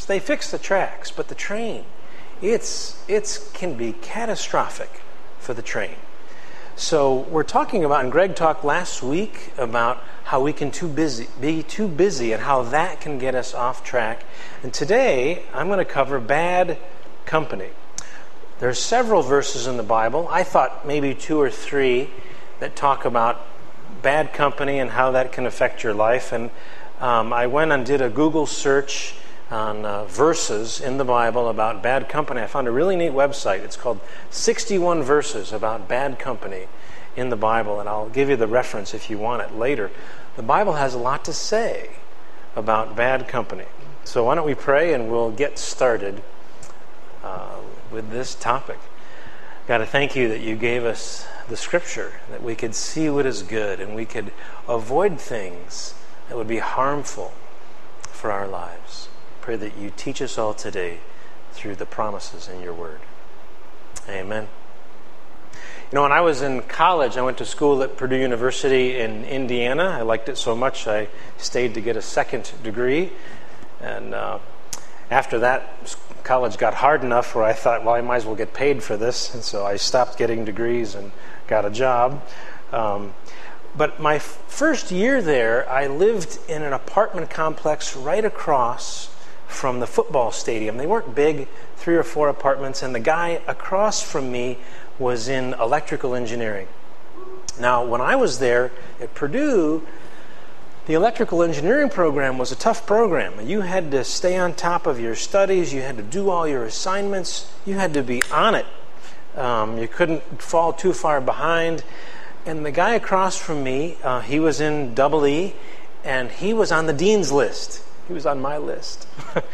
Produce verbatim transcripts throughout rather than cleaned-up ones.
they fix the tracks, but the train, it's it's can be catastrophic for the train. So we're talking about, and Greg talked last week about how we can too busy, be too busy and how that can get us off track. And today I'm going to cover bad company. There's several verses in the Bible. I thought maybe two or three that talk about bad company and how that can affect your life. And um, I went and did a Google search on uh, verses in the Bible about bad company. I found a really neat website. It's called sixty-one verses about bad company in the Bible, and I'll give you the reference if you want it later. The Bible has a lot to say about bad company. So why don't we pray and we'll get started uh, with this topic. God, I thank you that you gave us the Scripture, that we could see what is good and we could avoid things that would be harmful for our lives. Pray that you teach us all today through the promises in your word. Amen. You know, when I was in college, I went to school at Purdue University in Indiana. I liked it so much I stayed to get a second degree. And uh, after that, college got hard enough where I thought, well, I might as well get paid for this. And so I stopped getting degrees and got a job. Um, but my f- first year there, I lived in an apartment complex right across from the football stadium. They weren't big, three or four apartments, and the guy across from me was in electrical engineering. Now, when I was there at Purdue, the electrical engineering program was a tough program. You had to stay on top of your studies, you had to do all your assignments, you had to be on it. Um, you couldn't fall too far behind. And the guy across from me, uh, he was in double E, and he was on the dean's list. He was on my list.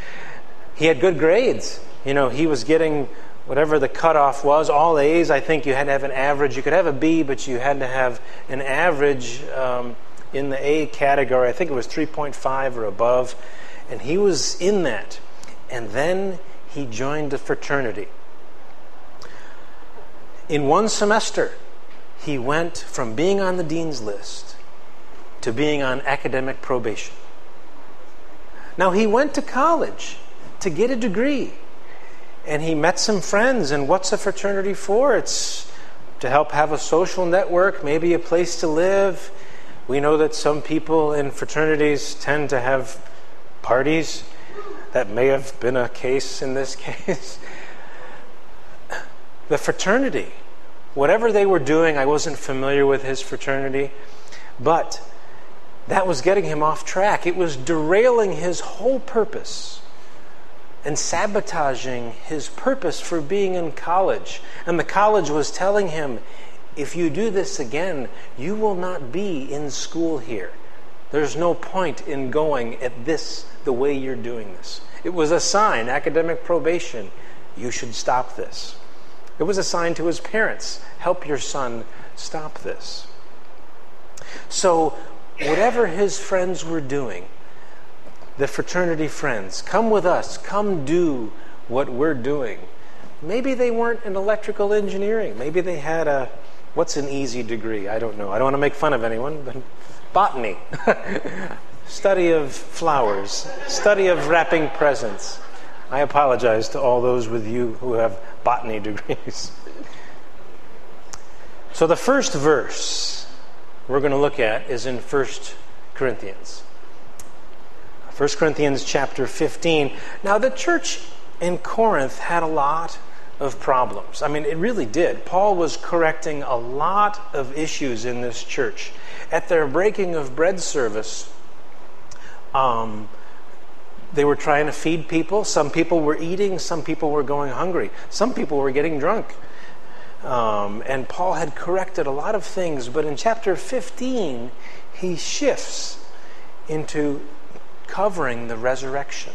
He had good grades. You know, he was getting whatever the cutoff was, all A's. I think you had to have an average. You could have a B, but you had to have an average um, in the A category. I think it was three point five or above. And he was in that. And then he joined a fraternity. In one semester, he went from being on the dean's list to being on academic probation. Now, he went to college to get a degree, and he met some friends, and what's a fraternity for? It's to help have a social network, maybe a place to live. We know that some people in fraternities tend to have parties. That may have been a case in this case. The fraternity, whatever they were doing, I wasn't familiar with his fraternity, but that was getting him off track. It was derailing his whole purpose and sabotaging his purpose for being in college. And the college was telling him, if you do this again, you will not be in school here. There's no point in going at this the way you're doing this. It was a sign, academic probation. You should stop this. It was a sign to his parents, help your son stop this. So, whatever his friends were doing, the fraternity friends, come with us, come do what we're doing. Maybe they weren't in electrical engineering. Maybe they had a, what's an easy degree? I don't know. I don't want to make fun of anyone, but botany. Study of flowers. Study of wrapping presents. I apologize to all those with you who have botany degrees. So the first verse we're going to look at is in First Corinthians. First Corinthians chapter fifteen. Now, the church in Corinth had a lot of problems. I mean, it really did. Paul was correcting a lot of issues in this church. At their breaking of bread service, um, they were trying to feed people. Some people were eating. Some people were going hungry. Some people were getting drunk. Um, and Paul had corrected a lot of things, but in chapter fifteen, he shifts into covering the resurrection.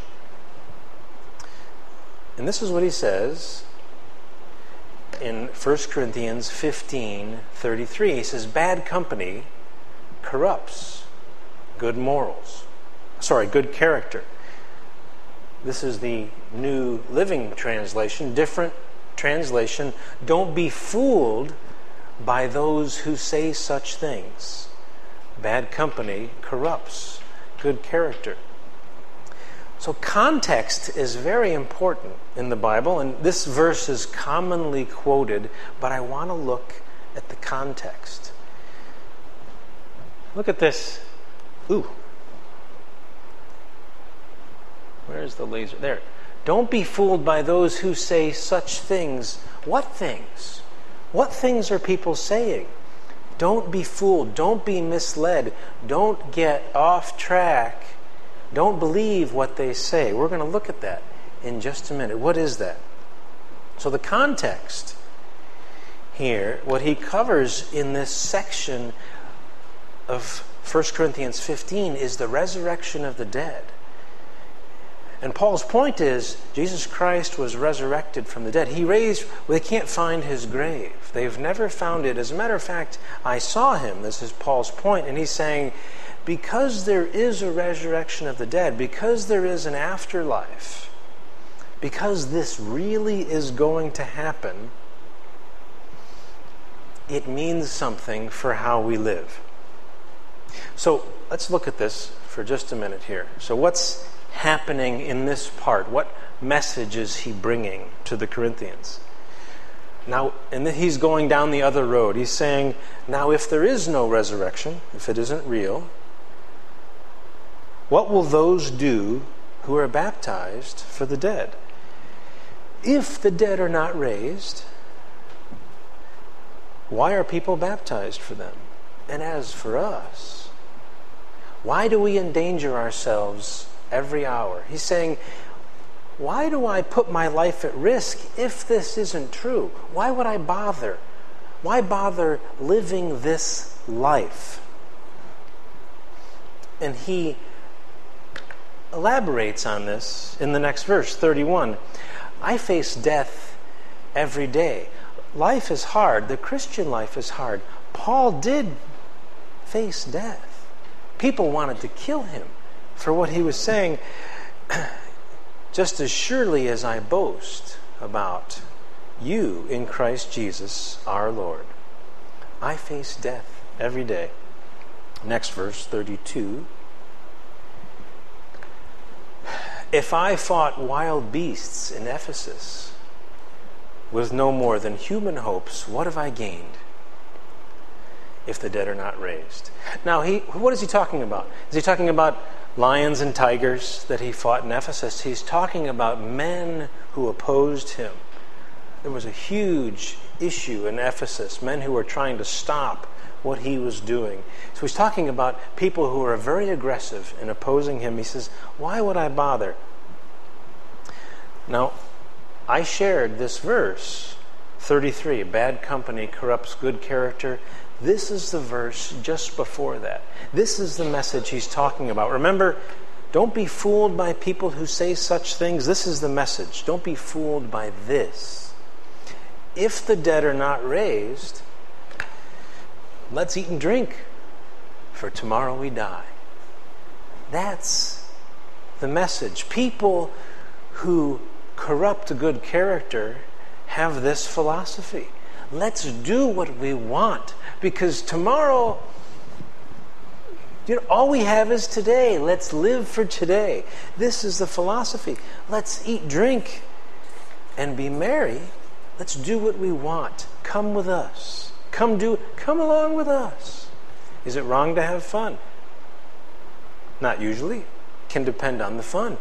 And this is what he says in First Corinthians fifteen thirty-three. He says, bad company corrupts good morals. Sorry, good character. This is the New Living Translation, different translation. Don't be fooled by those who say such things. Bad company corrupts good character. So context is very important in the Bible, and this verse is commonly quoted, but I want to look at the context. Look at this. Ooh. Where's the laser? There. Don't be fooled by those who say such things. What things? What things are people saying? Don't be fooled. Don't be misled. Don't get off track. Don't believe what they say. We're going to look at that in just a minute. What is that? So the context here, what he covers in this section of First Corinthians fifteen is the resurrection of the dead. And Paul's point is, Jesus Christ was resurrected from the dead. He raised, well, they can't find his grave. They've never found it. As a matter of fact, I saw him. This is Paul's point. And he's saying, because there is a resurrection of the dead, because there is an afterlife, because this really is going to happen, it means something for how we live. So let's look at this for just a minute here. So what's happening in this part? What message is he bringing to the Corinthians? Now, and he's going down the other road. He's saying, now if there is no resurrection, if it isn't real, what will those do who are baptized for the dead? If the dead are not raised, why are people baptized for them? And as for us, why do we endanger ourselves every hour? He's saying, why do I put my life at risk if this isn't true? Why would I bother? Why bother living this life? And he elaborates on this in the next verse, thirty-one. I face death every day. Life is hard. The Christian life is hard. Paul did face death. People wanted to kill him for what he was saying. Just as surely as I boast about you in Christ Jesus our Lord, I face death every day. Next verse, thirty-two. If I fought wild beasts in Ephesus with no more than human hopes, what have I gained if the dead are not raised? Now, he, what is he talking about? Is he talking about lions and tigers that he fought in Ephesus? He's talking about men who opposed him. There was a huge issue in Ephesus, men who were trying to stop what he was doing. So he's talking about people who are very aggressive in opposing him. He says, why would I bother? Now, I shared this verse, thirty-three, bad company corrupts good character. This is the verse just before that. This is the message he's talking about. Remember, don't be fooled by people who say such things. This is the message. Don't be fooled by this. If the dead are not raised, let's eat and drink, for tomorrow we die. That's the message. People who corrupt good character have this philosophy. Let's do what we want, because tomorrow, you know, all we have is today. Let's live for today. This is the philosophy. Let's eat, drink, and be merry. Let's do what we want. Come with us. Come do. Come along with us. Is it wrong to have fun? Not usually. Can depend on the fun.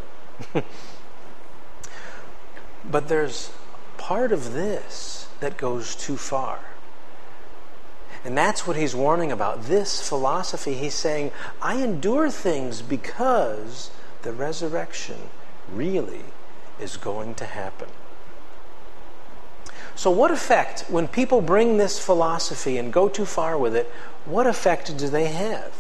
But there's part of this that goes too far. And that's what he's warning about. This philosophy, he's saying, I endure things because the resurrection really is going to happen. So what effect, when people bring this philosophy and go too far with it, what effect do they have?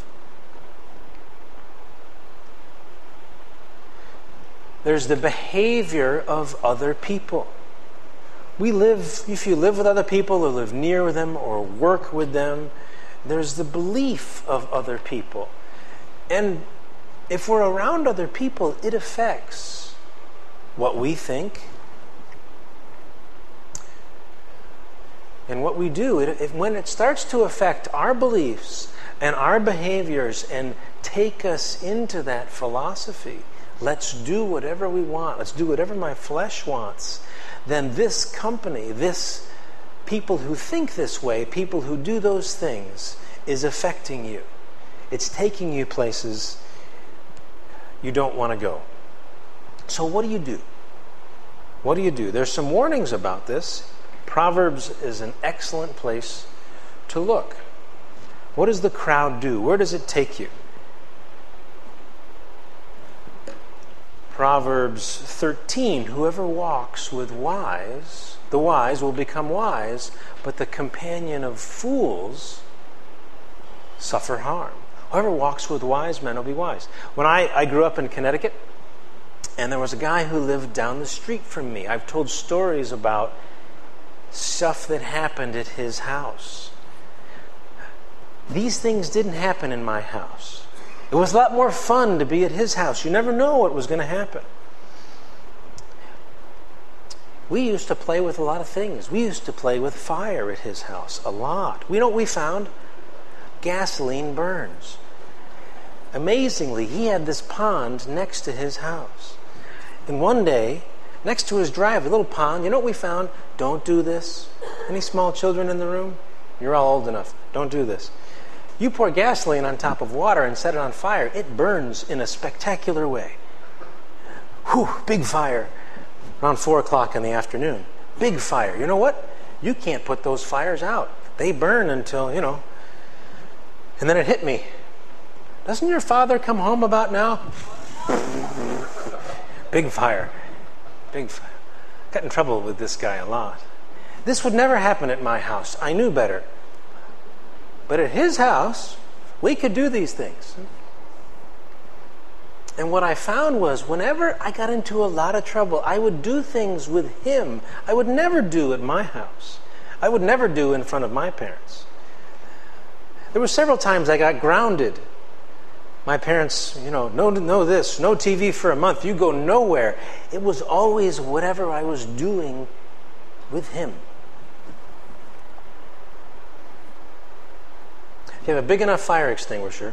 There's the behavior of other people. We live, if you live with other people or live near them or work with them, there's the belief of other people. And if we're around other people, it affects what we think and what we do. It, it, when it starts to affect our beliefs and our behaviors and take us into that philosophy, let's do whatever we want, let's do whatever my flesh wants, then this company, this people who think this way, people who do those things, is affecting you. It's taking you places you don't want to go. So what do you do? What do you do? There's some warnings about this. Proverbs is an excellent place to look. What does the crowd do? Where does it take you? Proverbs thirteen, whoever walks with wise, the wise will become wise, but the companion of fools suffer harm. Whoever walks with wise men will be wise. When I, I grew up in Connecticut, and there was a guy who lived down the street from me. I've told stories about stuff that happened at his house. These things didn't happen in my house. It was a lot more fun to be at his house. You never know what was going to happen. We used to play with a lot of things. We used to play with fire at his house a lot. We know what we found? Gasoline burns. Amazingly, he had this pond next to his house. And one day, next to his driveway, a little pond, you know what we found? Don't do this. Any small children in the room? You're all old enough. Don't do this. You pour gasoline on top of water and set it on fire, it burns in a spectacular way. Whew, big fire. Around four o'clock in the afternoon. Big fire. You know what? You can't put those fires out. They burn until, you know. And then it hit me. Doesn't your father come home about now? Big fire. Big fire. Got in trouble with this guy a lot. This would never happen at my house. I knew better. But at his house, we could do these things. And what I found was whenever I got into a lot of trouble, I would do things with him I would never do at my house. I would never do in front of my parents. There were several times I got grounded. My parents, you know, no, no this, no T V for a month, you go nowhere. It was always whatever I was doing with him. If you have a big enough fire extinguisher,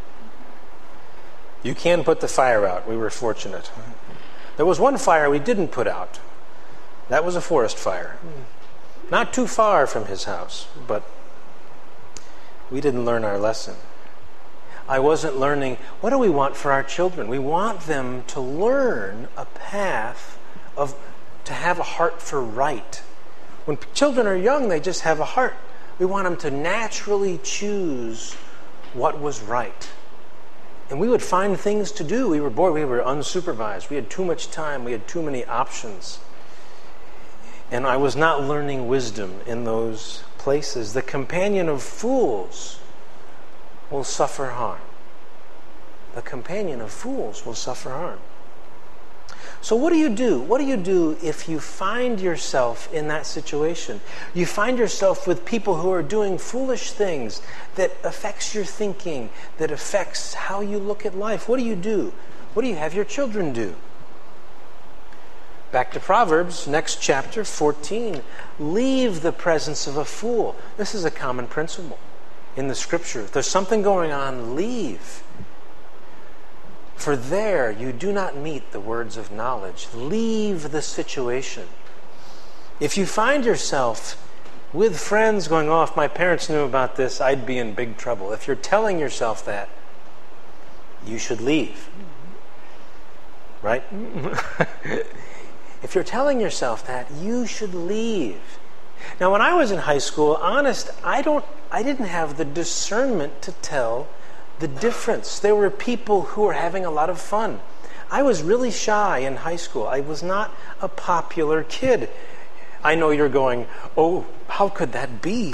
you can put the fire out. We were fortunate. There was one fire we didn't put out. That was a forest fire. Not too far from his house, but we didn't learn our lesson. I wasn't learning, what do we want for our children? We want them to learn a path of, to have a heart for right. When children are young, they just have a heart. We want them to naturally choose what was right. And we would find things to do. We were bored. We were unsupervised. We had too much time. We had too many options. And I was not learning wisdom in those places. The companion of fools will suffer harm. The companion of fools will suffer harm. So what do you do? What do you do if you find yourself in that situation? You find yourself with people who are doing foolish things that affects your thinking, that affects how you look at life. What do you do? What do you have your children do? Back to Proverbs, next chapter, fourteen. Leave the presence of a fool. This is a common principle in the Scripture. If there's something going on, leave. For there you do not meet the words of knowledge. Leave the situation. If you find yourself with friends going, oh, if my parents knew about this, I'd be in big trouble. If you're telling yourself that, you should leave. Right? If you're telling yourself that, you should leave. Now, when I was in high school, honest, I don't, I didn't have the discernment to tell the difference. There were people who were having a lot of fun. I was really shy in high school. I was not a popular kid. I know you're going, oh, how could that be?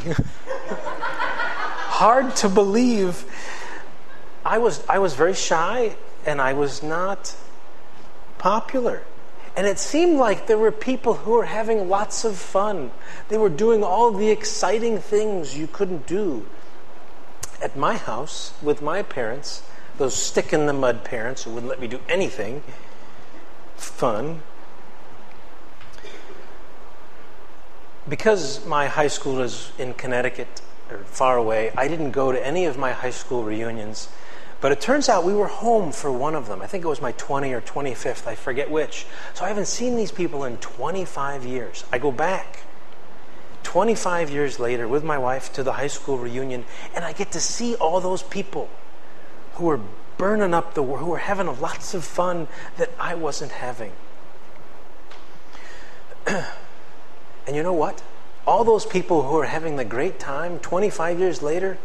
Hard to believe. I was, I was very shy, and I was not popular. And it seemed like there were people who were having lots of fun. They were doing all the exciting things you couldn't do at my house with my parents, those stick-in-the-mud parents who wouldn't let me do anything fun. Because my high school was in Connecticut, or far away, I didn't go to any of my high school reunions. But it turns out we were home for one of them. I think it was my twentieth or twenty-fifth. I forget which. So I haven't seen these people in twenty-five years. I go back twenty-five years later with my wife to the high school reunion, and I get to see all those people who were burning up the world, who were having lots of fun that I wasn't having. And you know what? All those people who are having the great time twenty-five years later,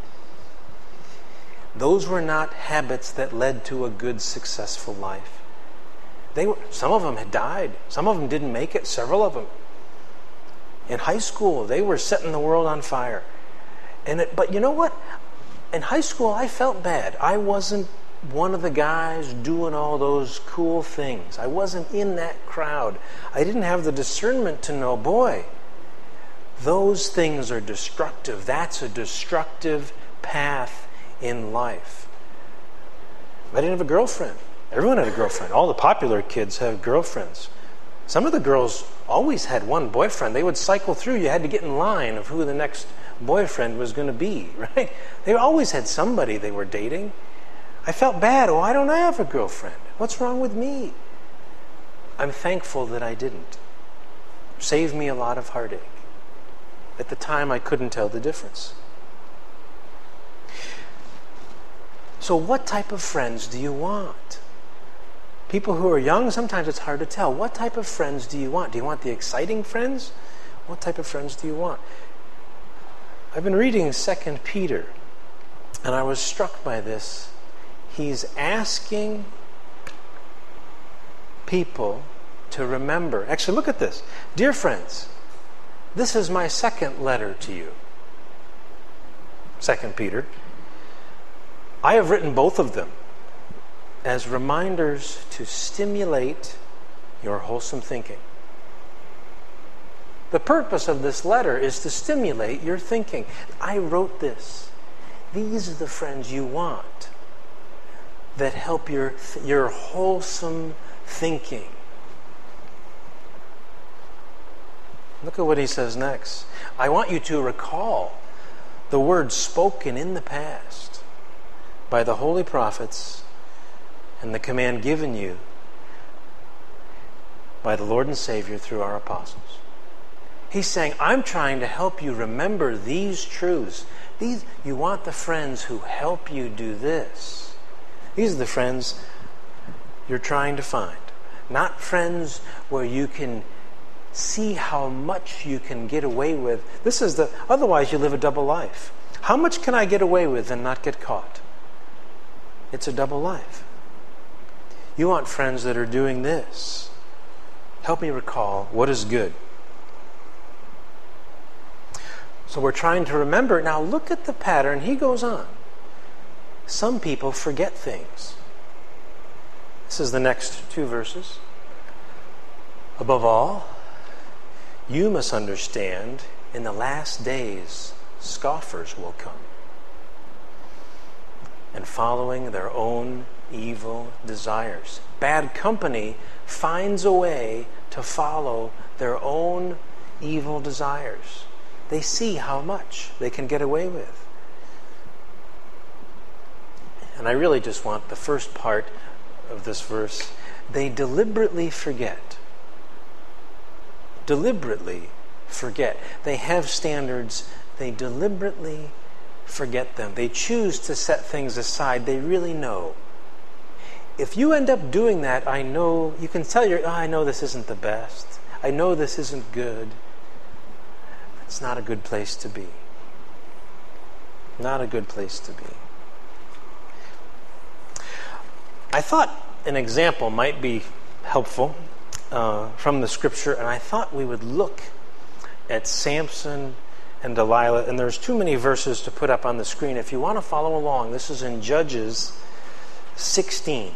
those were not habits that led to a good, successful life. They were, some of them had died. Some of them didn't make it. Several of them. In high school, they were setting the world on fire. And it, but you know what? In high school, I felt bad. I wasn't one of the guys doing all those cool things. I wasn't in that crowd. I didn't have the discernment to know, boy, those things are destructive. That's a destructive path in life. I didn't have a girlfriend. Everyone had a girlfriend. All the popular kids have girlfriends. Some of the girls always had one boyfriend. They would cycle through. You had to get in line of who the next boyfriend was going to be, right? They always had somebody they were dating. I felt bad. Oh, I don't have a girlfriend. What's wrong with me? I'm thankful that I didn't. Saved me a lot of heartache. At the time, I couldn't tell the difference. So what type of friends do you want? People who are young, sometimes it's hard to tell. What type of friends do you want? Do you want the exciting friends? What type of friends do you want? I've been reading Second Peter, and I was struck by this. He's asking people to remember. Actually, look at this. Dear friends, this is my second letter to you. Second Peter. I have written both of them as reminders to stimulate your wholesome thinking. The purpose of this letter is to stimulate your thinking. I wrote this. These are the friends you want that help your, your wholesome thinking. Look at what he says next. I want you to recall the words spoken in the past by the holy prophets and the command given you by the Lord and Savior through our apostles. He's saying, I'm trying to help you remember these truths. These, you want the friends who help you do this. These are the friends you're trying to find. Not friends where you can see how much you can get away with. This is the, otherwise you live a double life. How much can I get away with and not get caught? It's a double life. You want friends that are doing this. Help me recall what is good. So we're trying to remember. Now look at the pattern. He goes on. Some people forget things. This is the next two verses. Above all, you must understand, in the last days, scoffers will come, and following their own evil desires. Bad company finds a way to follow their own evil desires. They see how much they can get away with. And I really just want the first part of this verse. They deliberately forget. Deliberately forget. They have standards. They deliberately forget them. They choose to set things aside. They really know. If you end up doing that, I know, you can tell your, oh, I know this isn't the best. I know this isn't good. It's not a good place to be. Not a good place to be. I thought an example might be helpful uh, from the scripture, and I thought we would look at Samson and Delilah, and there's too many verses to put up on the screen. If you want to follow along, this is in Judges sixteen.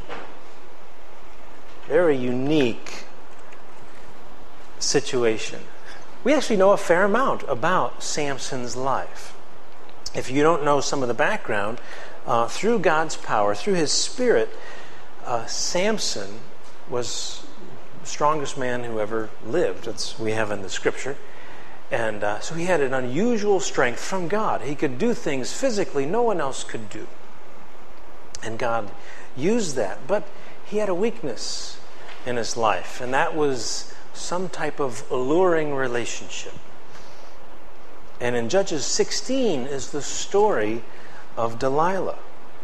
Very unique situation. We actually know a fair amount about Samson's life. If you don't know some of the background, uh, through God's power, through his spirit, uh, Samson was the strongest man who ever lived. That's we have in the scripture. And uh, so he had an unusual strength from God. He could do things physically no one else could do. And God used that. But he had a weakness in his life, and that was some type of alluring relationship. And in Judges sixteen is the story of Delilah.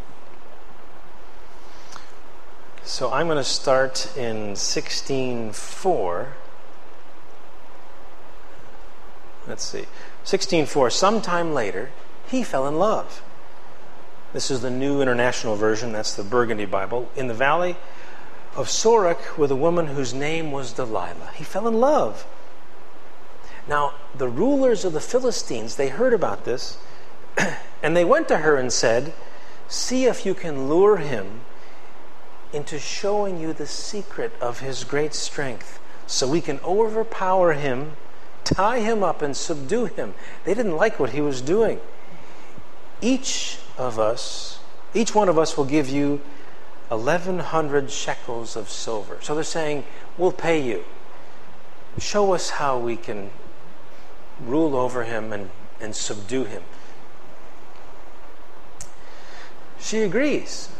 So I'm going to start in sixteen four. Let's see. sixteen four. Sometime later, he fell in love. This is the New International Version. That's the Burgundy Bible. In the valley of Sorek with a woman whose name was Delilah. He fell in love. Now, the rulers of the Philistines, they heard about this, and they went to her and said, "See if you can lure him into showing you the secret of his great strength, so we can overpower him, tie him up, and subdue him." They didn't like what he was doing. Each of us, each one of us will give you eleven hundred shekels of silver. So they're saying, we'll pay you. Show us how we can rule over him and, and subdue him. She agrees.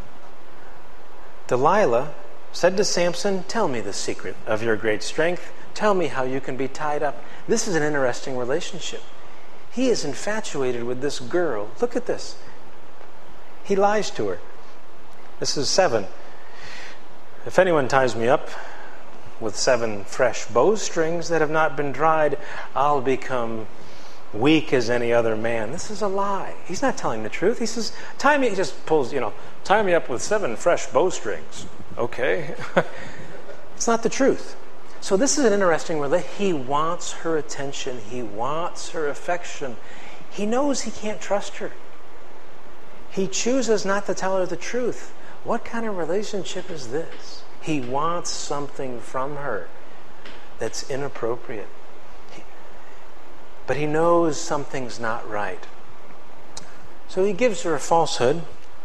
Delilah said to Samson, "Tell me the secret of your great strength. Tell me how you can be tied up." This is an interesting relationship. He is infatuated with this girl. Look at this. He lies to her. This is seven. "If anyone ties me up with seven fresh bowstrings that have not been dried, I'll become weak as any other man." This is a lie. He's not telling the truth. He says, tie me, he just pulls, you know, tie me up with seven fresh bowstrings. Okay. It's not the truth. So this is an interesting relationship. He wants her attention. He wants her affection. He knows he can't trust her. He chooses not to tell her the truth. What kind of relationship is this? He wants something from her that's inappropriate. But he knows something's not right. So he gives her a falsehood.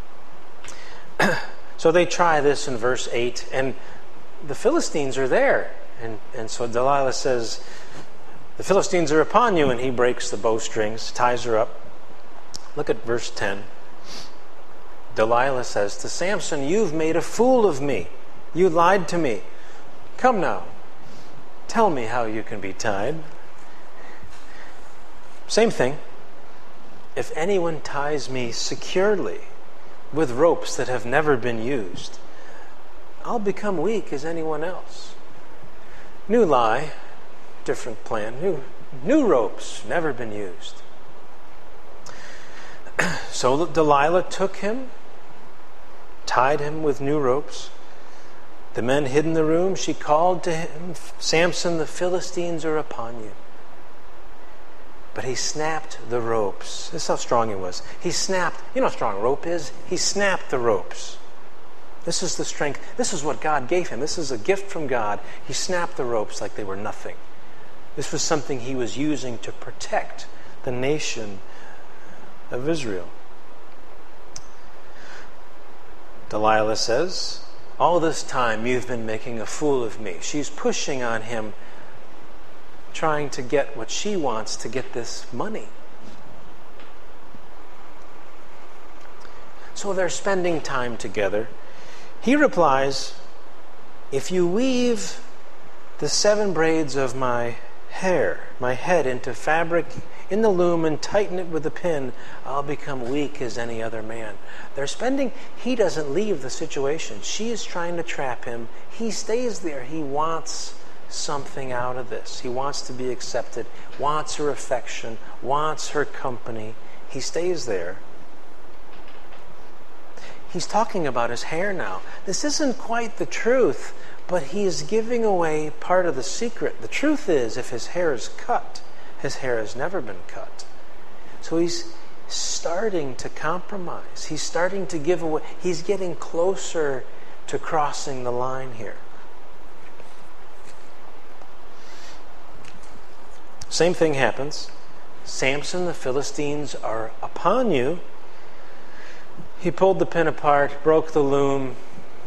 So they try this in verse eight, and the Philistines are there. And, and so Delilah says, "The Philistines are upon you," and he breaks the bowstrings, ties her up. Look at verse ten. Delilah says to Samson, "You've made a fool of me. You lied to me. Come now, tell me how you can be tied." Same thing. "If anyone ties me securely with ropes that have never been used, I'll become weak as anyone else." New lie, different plan. New, new ropes, never been used. So Delilah took him, tied him with new ropes. The men hid in the room. She called to him, "Samson, the Philistines are upon you." But he snapped the ropes. This is how strong he was. He snapped. You know how strong a rope is? He snapped the ropes. This is the strength. This is what God gave him. This is a gift from God. He snapped the ropes like they were nothing. This was something he was using to protect the nation of Israel. Delilah says, "All this time you've been making a fool of me." She's pushing on him, trying to get what she wants to get this money. So they're spending time together. He replies, "If you weave the seven braids of my hair, my head, into fabric in the loom and tighten it with a pin, I'll become weak as any other man." They're spending, he doesn't leave the situation. She is trying to trap him. He stays there. He wants something out of this. He wants to be accepted, wants her affection, wants her company. He stays there. He's talking about his hair now. This isn't quite the truth, but he is giving away part of the secret. The truth is, if his hair is cut, his hair has never been cut. So he's starting to compromise. He's starting to give away. He's getting closer to crossing the line here. Same thing happens. "Samson, the Philistines are upon you." He pulled the pin apart, broke the loom.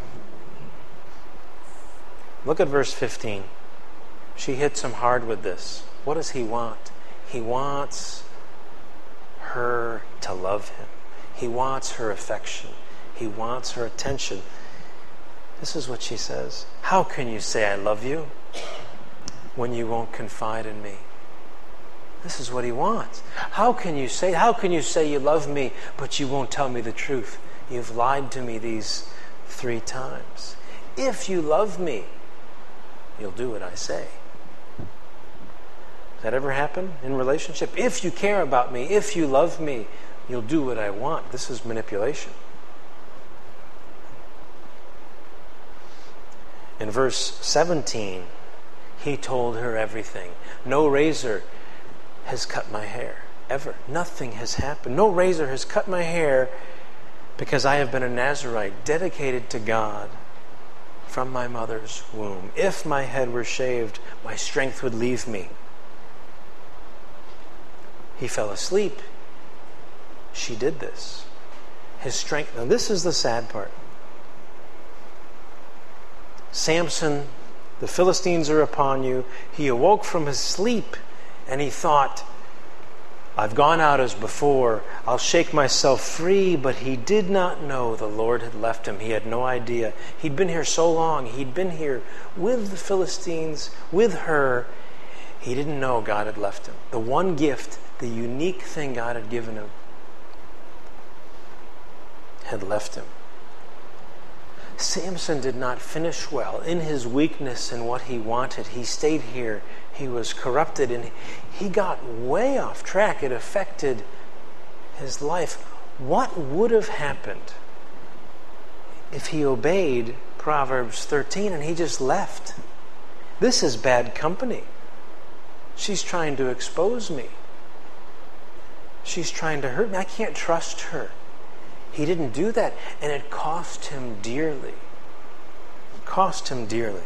Look at verse fifteen. She hits him hard with this. What does he want? He wants her to love him. He wants her affection. He wants her attention. This is what she says. How can you say I love you when you won't confide in me? This is what he wants. How can you say, how can you say you love me, but you won't tell me the truth? You've lied to me these three times. If you love me, you'll do what I say. Does that ever happen in relationship? If you care about me, if you love me, you'll do what I want. This is manipulation. In verse seventeen, he told her everything. No razor has cut my hair, ever. Nothing has happened. No razor has cut my hair because I have been a Nazirite, dedicated to God from my mother's womb. If my head were shaved, my strength would leave me. He fell asleep. She did this. His strength. Now this is the sad part. Samson, the Philistines are upon you. He awoke from his sleep and he thought, I've gone out as before. I'll shake myself free. But he did not know the Lord had left him. He had no idea. He'd been here so long. He'd been here with the Philistines, with her. He didn't know God had left him. The one gift, the unique thing God had given him, had left him. Samson did not finish well. In his weakness and what he wanted, he stayed here. He was corrupted and he got way off track. It affected his life. What would have happened if he obeyed Proverbs thirteen and he just left? This is bad company. She's trying to expose me. She's trying to hurt me. I can't trust her. He didn't do that, and it cost him dearly. It cost him dearly.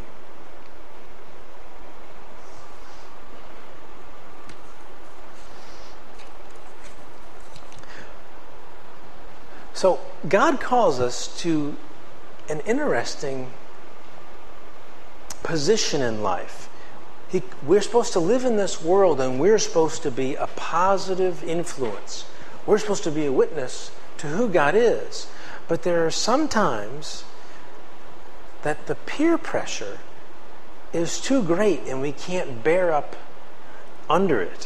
So God calls us to an interesting position in life. He, we're supposed to live in this world, and we're supposed to be a positive influence. We're supposed to be a witness to who God is. But there are some times that the peer pressure is too great and we can't bear up under it.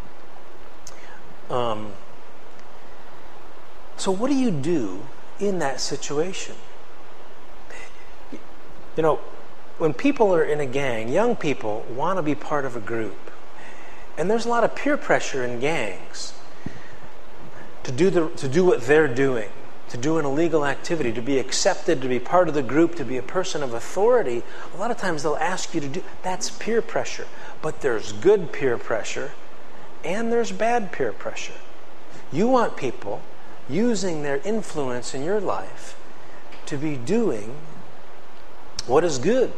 Um, so what do you do in that situation? You know, when people are in a gang, young people want to be part of a group. And there's a lot of peer pressure in gangs. To do the to do what they're doing, to do an illegal activity, to be accepted, to be part of the group, to be a person of authority. A lot of times they'll ask you to do, that's peer pressure. But there's good peer pressure and there's bad peer pressure. You want people using their influence in your life to be doing what is good.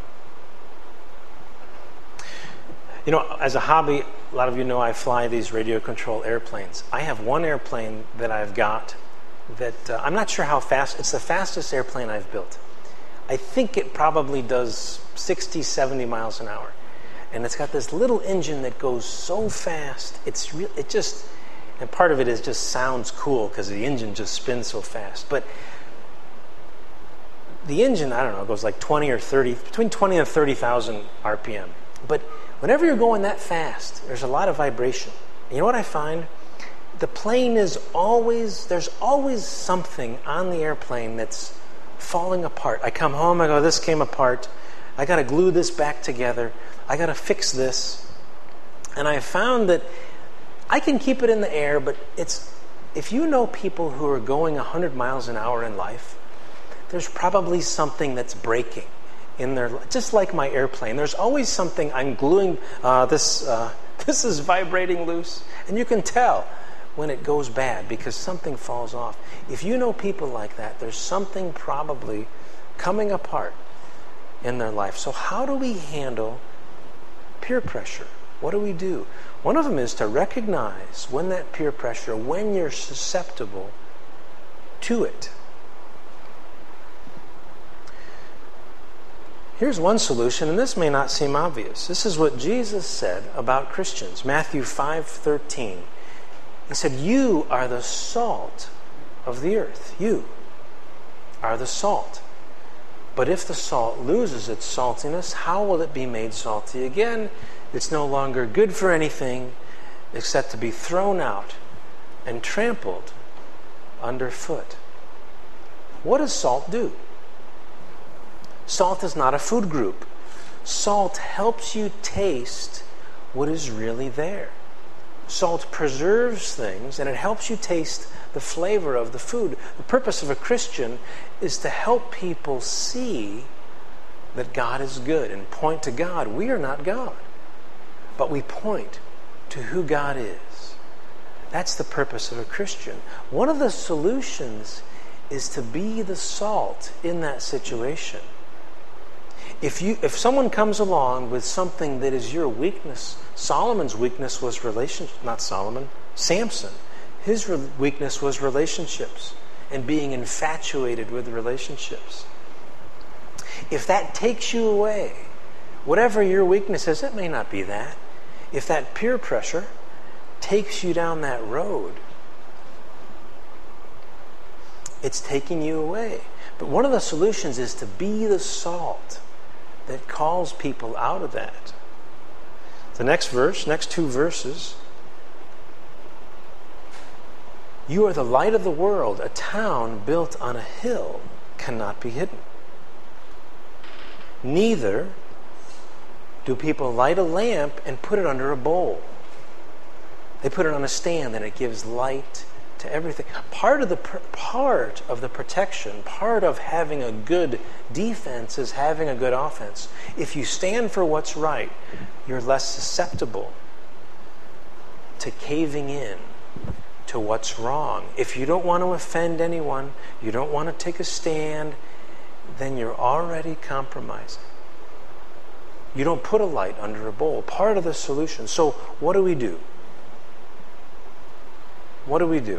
You know, as a hobby, a lot of you know I fly these radio-controlled airplanes. I have one airplane that I've got that uh, I'm not sure how fast. It's the fastest airplane I've built. I think it probably does sixty, seventy miles an hour. And it's got this little engine that goes so fast. It's re- it just, and part of it is just sounds cool because the engine just spins so fast. But the engine, I don't know, goes like twenty or thirty, between twenty and thirty thousand R P M. But whenever you're going that fast, there's a lot of vibration. You know what I find? The plane is always, there's always something on the airplane that's falling apart. I come home, I go, this came apart. I got to glue this back together. I got to fix this. And I found that I can keep it in the air, but it's, if you know people who are going one hundred miles an hour in life, there's probably something that's breaking in their life. Just like my airplane, there's always something I'm gluing, uh, this, uh, this is vibrating loose. And you can tell when it goes bad because something falls off. If you know people like that, there's something probably coming apart in their life. So how do we handle peer pressure? What do we do? One of them is to recognize when that peer pressure, when you're susceptible to it. Here's one solution, and this may not seem obvious. This is what Jesus said about Christians. Matthew five thirteen. He said, you are the salt of the earth. You. are the salt. But if the salt loses its saltiness, how will it be made salty again? It's no longer good for anything except to be thrown out and trampled underfoot. What does salt do? Salt is not a food group. Salt helps you taste what is really there. Salt preserves things, and it helps you taste the flavor of the food. The purpose of a Christian is to help people see that God is good and point to God. We are not God, but we point to who God is. That's the purpose of a Christian. One of the solutions is to be the salt in that situation. If you, if someone comes along with something that is your weakness, Solomon's weakness was relationship, not Solomon, Samson. His re- weakness was relationships and being infatuated with relationships. If that takes you away, whatever your weakness is, it may not be that. If that peer pressure takes you down that road, it's taking you away. But one of the solutions is to be the salt that calls people out of that. The next verse, next two verses. You are the light of the world. A town built on a hill cannot be hidden. Neither do people light a lamp and put it under a bowl. They put it on a stand and it gives light to everything. Part of the part of the protection, part of having a good defense is having a good offense. If you stand for what's right, you're less susceptible to caving in to what's wrong. If you don't want to offend anyone, you don't want to take a stand, then you're already compromising. You don't put a light under a bowl. Part of the solution. So what do we do? What do we do?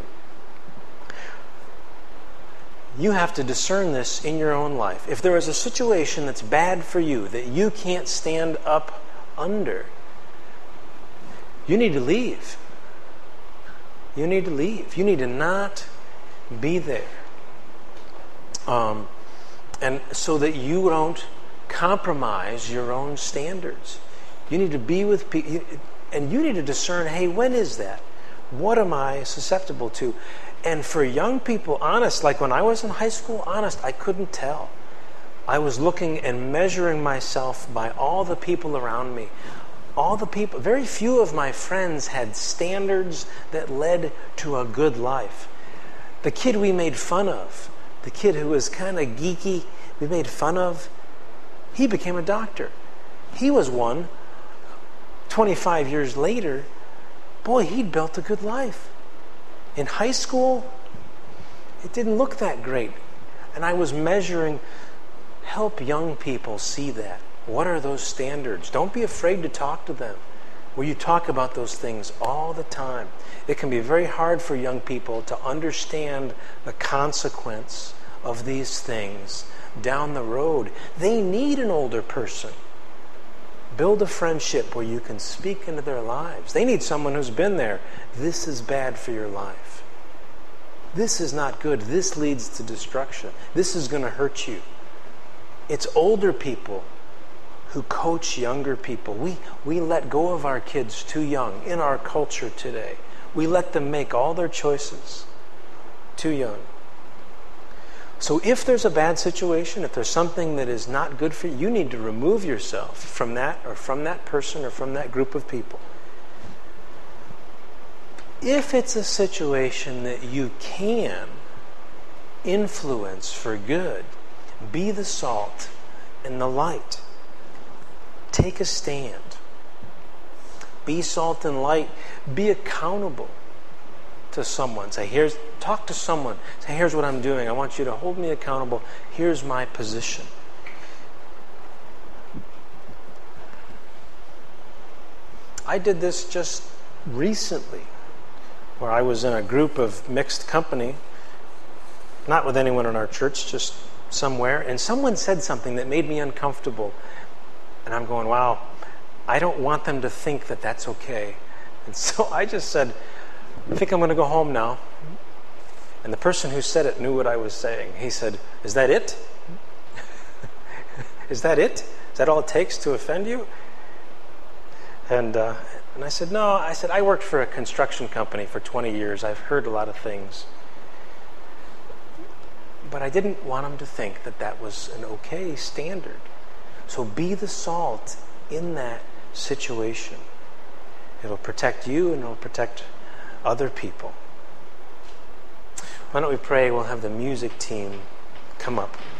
You have to discern this in your own life. If there is a situation that's bad for you, that you can't stand up under, you need to leave. You need to leave. You need to not be there. Um, and so that you don't compromise your own standards. You need to be with people, and you need to discern, hey, when is that? What am I susceptible to? And for young people, honest, like when I was in high school, honest, I couldn't tell. I was looking and measuring myself by all the people around me. All the people, very few of my friends had standards that led to a good life. The kid we made fun of, the kid who was kind of geeky, we made fun of, he became a doctor. He was one. twenty-five years later, boy, he'd built a good life. In high school, it didn't look that great. And I was measuring, help young people see that. What are those standards? Don't be afraid to talk to them, where you talk about those things all the time. It can be very hard for young people to understand the consequence of these things down the road. They need an older person. Build a friendship where you can speak into their lives. They need someone who's been there. This is bad for your life. This is not good. This leads to destruction. This is going to hurt you. It's older people who coach younger people. We, we let go of our kids too young in our culture today. We let them make all their choices too young. So if there's a bad situation, if there's something that is not good for you, you need to remove yourself from that or from that person or from that group of people. If it's a situation that you can influence for good, be the salt and the light. Take a stand. Be salt and light. Be accountable to someone. Say, here's, talk to someone. Say, here's what I'm doing. I want you to hold me accountable. Here's my position. I did this just recently, where I was in a group of mixed company, not with anyone in our church, just somewhere, and someone said something that made me uncomfortable. And I'm going, wow, I don't want them to think that that's okay. And so I just said, I think I'm going to go home now. And the person who said it knew what I was saying. He said, "Is that it? Is that it? Is that all it takes to offend you?" And uh, and I said, "No." I said, "I worked for a construction company for twenty years. I've heard a lot of things." But I didn't want him to think that that was an okay standard. So be the salt in that situation. It'll protect you and it'll protect other people. Why don't we pray? We'll have the music team come up.